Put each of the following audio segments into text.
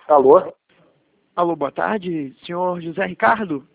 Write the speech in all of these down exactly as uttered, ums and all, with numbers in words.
Alô? Alô, boa tarde, senhor José Ricardo?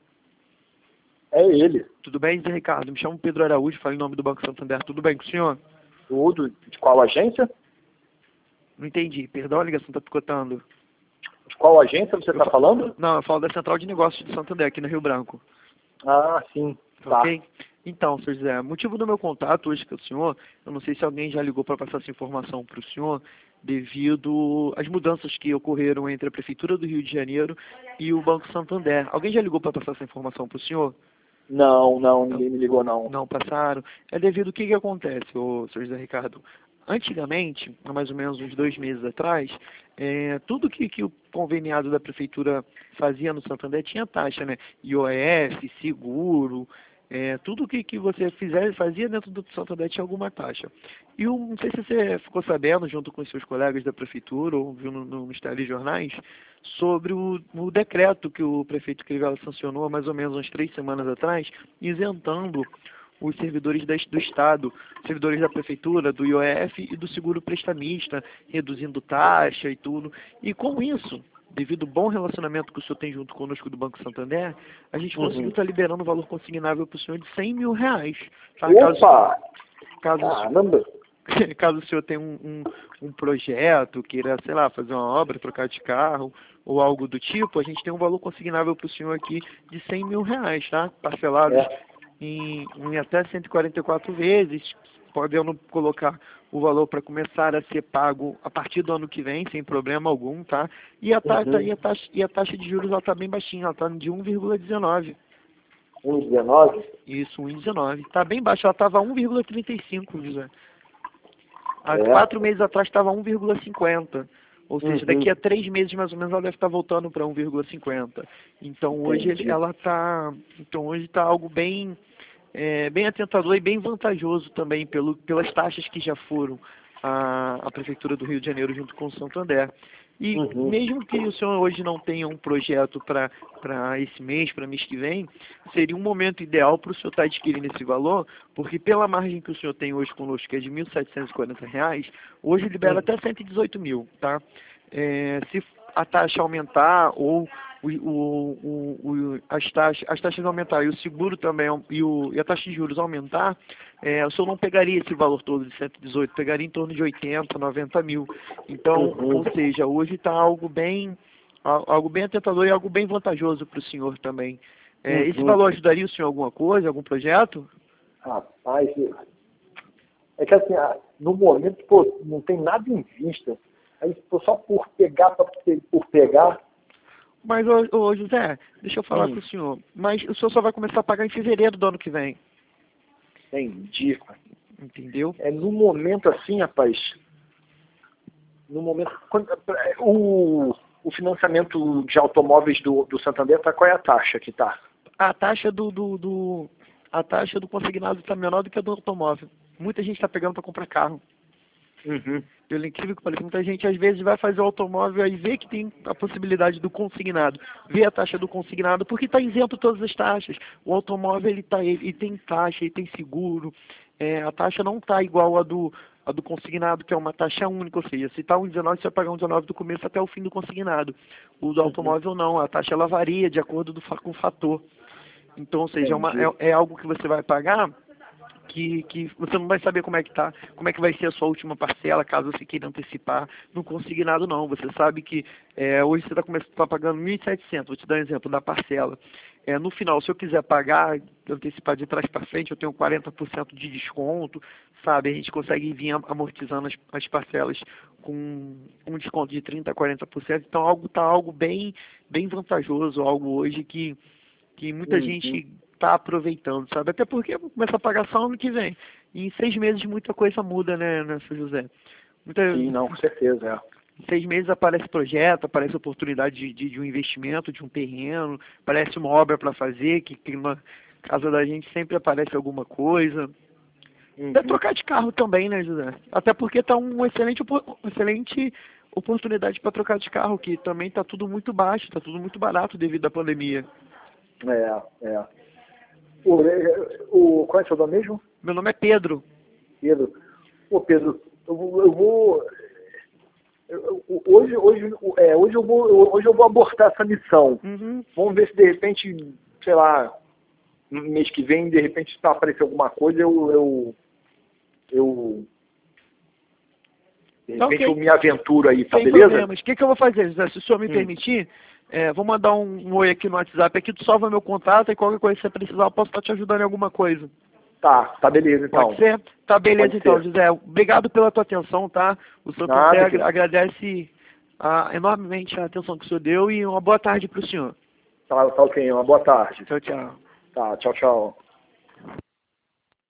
É ele. Tudo bem, José Ricardo? Me chamo Pedro Araújo, falo em nome do Banco Santander. Tudo bem com o senhor? Tudo. De qual agência? Não entendi. Perdão, a ligação está picotando. De qual agência você está fa- falando? Não, eu falo da Central de Negócios de Santander, aqui no Rio Branco. Ah, sim. Tá. Ok? Então, senhor José, motivo do meu contato hoje com o senhor, eu não sei se alguém já ligou para passar essa informação para o senhor, devido às mudanças que ocorreram entre a Prefeitura do Rio de Janeiro e o Banco Santander. Alguém já ligou para passar essa informação para o senhor? Não, não, ninguém me ligou não. Não passaram. É devido ao que, que acontece, ô, senhor José Ricardo? Antigamente, há mais ou menos uns dois meses atrás, é, tudo que, que o conveniado da prefeitura fazia no Santander tinha taxa, né? I O F, seguro, é, tudo que, que você fizer, fazia dentro do Santander tinha alguma taxa. E o, não sei se você ficou sabendo, junto com os seus colegas da prefeitura, ou viu no, no, nos telejornais, sobre o, o decreto que o prefeito Crivella sancionou há mais ou menos umas três semanas atrás, isentando os servidores da, do Estado, servidores da Prefeitura, do I O F e do seguro prestamista, reduzindo taxa e tudo. E com isso, devido ao bom relacionamento que o senhor tem junto conosco do Banco Santander, a gente Uhum. conseguiu estar liberando o valor consignável para o senhor de cem mil reais. Tá? Caso, Opa! caso, Caramba! caso o senhor tenha um, um, um projeto, queira, sei lá, fazer uma obra, trocar de carro ou algo do tipo, a gente tem um valor consignável para o senhor aqui de cem mil reais, tá? Parcelados É. em, em até cento e quarenta e quatro vezes, podendo colocar o valor para começar a ser pago a partir do ano que vem, sem problema algum, tá? E a, ta Uhum. e a, taxa, e a taxa de juros está bem baixinha, ela está de um vírgula dezenove. um vírgula dezenove? Isso, um vírgula dezenove. Está bem baixa, ela estava um vírgula trinta e cinco, José. Há É. quatro meses atrás estava um vírgula cinquenta. Ou seja, Uhum. daqui a três meses mais ou menos ela deve estar voltando para um vírgula cinquenta. Então hoje ele, Entendi. ela está, então hoje está algo bem, é, bem atentador e bem vantajoso também pelo, pelas taxas que já foram a, a prefeitura do Rio de Janeiro junto com o Santander. E Uhum. mesmo que o senhor hoje não tenha um projeto para para esse mês, para mês que vem, seria um momento ideal para o senhor estar adquirindo esse valor, porque pela margem que o senhor tem hoje conosco, que é de mil setecentos e quarenta reais, hoje libera Uhum. até cento e dezoito mil, tá? É, se a taxa aumentar ou o, o, o, o, as, taxas, as taxas aumentarem e o seguro também e, o, e a taxa de juros aumentar, é, o senhor não pegaria esse valor todo de cento e dezoito, pegaria em torno de oitenta, noventa mil. Então, Uhum. ou seja, hoje está algo bem, algo bem atentador e algo bem vantajoso para o senhor também. É, esse Uhum. valor ajudaria o senhor em alguma coisa, algum projeto? Rapaz, é que assim, ah, no momento, pô, não tem nada em vista. Aí, pô, só por pegar, pra, por pegar. Mas, ô, ô, José, deixa eu falar Hum, com o senhor. Mas o senhor só vai começar a pagar em fevereiro do ano que vem, entendi, cara. entendeu? É no momento assim, rapaz. No momento. Quando, o, o financiamento de automóveis do, do Santander, tá, qual é a taxa que tá? A taxa do, do, do a taxa do consignado está menor do que a do automóvel. Muita gente está pegando para comprar carro. Uhum. Pelo incrível que pareça, muita gente às vezes vai fazer o automóvel e vê que tem a possibilidade do consignado, vê a taxa do consignado, porque está isento todas as taxas. O automóvel ele, tá, ele, ele tem taxa, ele tem seguro, é, a taxa não está igual a do, a do consignado, que é uma taxa única, ou seja, se está um dezenove, você vai pagar um dezenove do começo até o fim do consignado. O do Uhum. automóvel não, a taxa ela varia de acordo do, com o fator. Então, ou seja, é, uma, Entendi. é, é algo que você vai pagar que, que você não vai saber como é que tá, como é que vai ser a sua última parcela, caso você queira antecipar. Não consignado não. Você sabe que é, hoje você está tá pagando mil e setecentos, vou te dar um exemplo da parcela. É, no final, se eu quiser pagar, antecipar de trás para frente, eu tenho quarenta por cento de desconto, sabe? A gente consegue vir amortizando as, as parcelas com um desconto de trinta por cento a quarenta por cento. Então, algo tá algo bem, bem vantajoso, algo hoje que que muita Uhum. gente está aproveitando, sabe? Até porque eu vou começar a pagar só ano que vem. E em seis meses muita coisa muda, né, né, seu José? Muita, Sim, não, com certeza, é. em seis meses aparece projeto, aparece oportunidade de, de, de um investimento, de um terreno, aparece uma obra para fazer, que, que na casa da gente sempre aparece alguma coisa. Uhum. Até trocar de carro também, né, José? Até porque está uma excelente, opor- excelente oportunidade para trocar de carro, que também está tudo muito baixo, está tudo muito barato devido à pandemia. É, é. O, o, qual é o seu nome mesmo? Meu nome é Pedro. Pedro. Ô, Pedro, eu, vou- eu vou... eu, eu, hoje, hoje, é, hoje, eu vou, hoje eu vou abortar essa missão. Uhum. Vamos ver se de repente, sei lá, no mês que vem, de repente, se aparecer alguma coisa, eu... eu, eu de repente, Tá, okay. eu me aventuro aí, tá Sem beleza? problemas. O que, que eu vou fazer, José? Se o senhor me Hum. permitir, é, vou mandar um, um oi aqui no WhatsApp, aqui tu salva meu contato e qualquer coisa que você precisar, eu posso estar te ajudando em alguma coisa. Tá, tá beleza então. Pode ser? Tá beleza Pode então, ser. José. Obrigado pela tua atenção, tá? O Santo Nada, Sé querido. agradece ah, enormemente a atenção que o senhor deu e uma boa tarde para o senhor. Tá, tá ok, uma boa tarde. Tchau, tchau. Tá, tchau, tchau.